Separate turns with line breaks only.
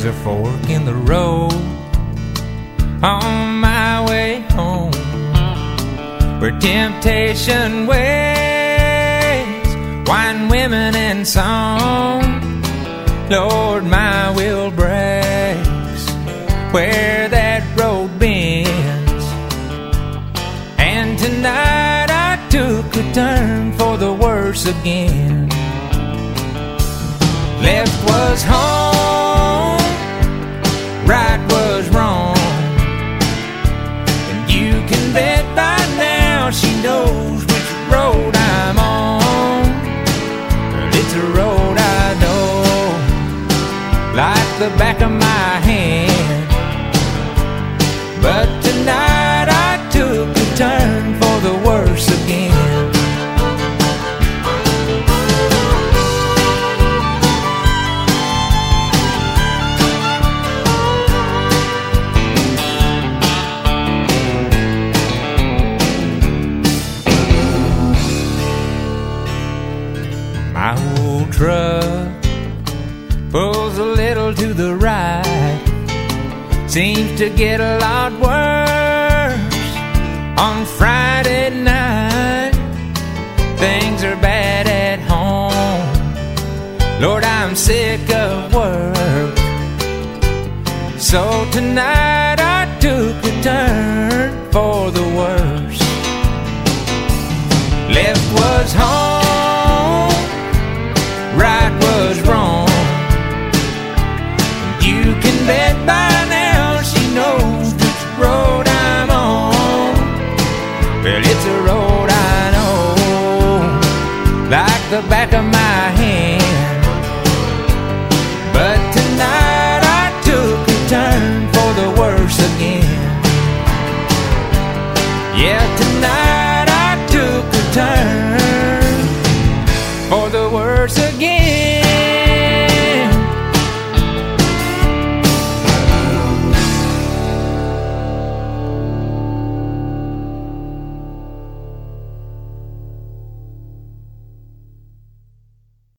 a fork in the road on my way home, where temptation waits, wine, women, and song. Lord, my will breaks where that road bends, and tonight I took a turn for the worse again. Left was home, right was wrong, and you can bet by now she knows which road I'm on. But it's a road I know like the back of my hand. But tonight I took a turn for the worse again. My old truck pulls a little to the right, seems to get a lot worse on Friday night. Things are bad at home, Lord, I'm sick of work. So tonight I took a turn for the worse. Left was home, right was wrong. You can bet by now she knows which road I'm on. Well, it's a road I know like the back of my hand. But tonight I took a turn for the worse again. Yeah, tonight I took a turn for the worse again.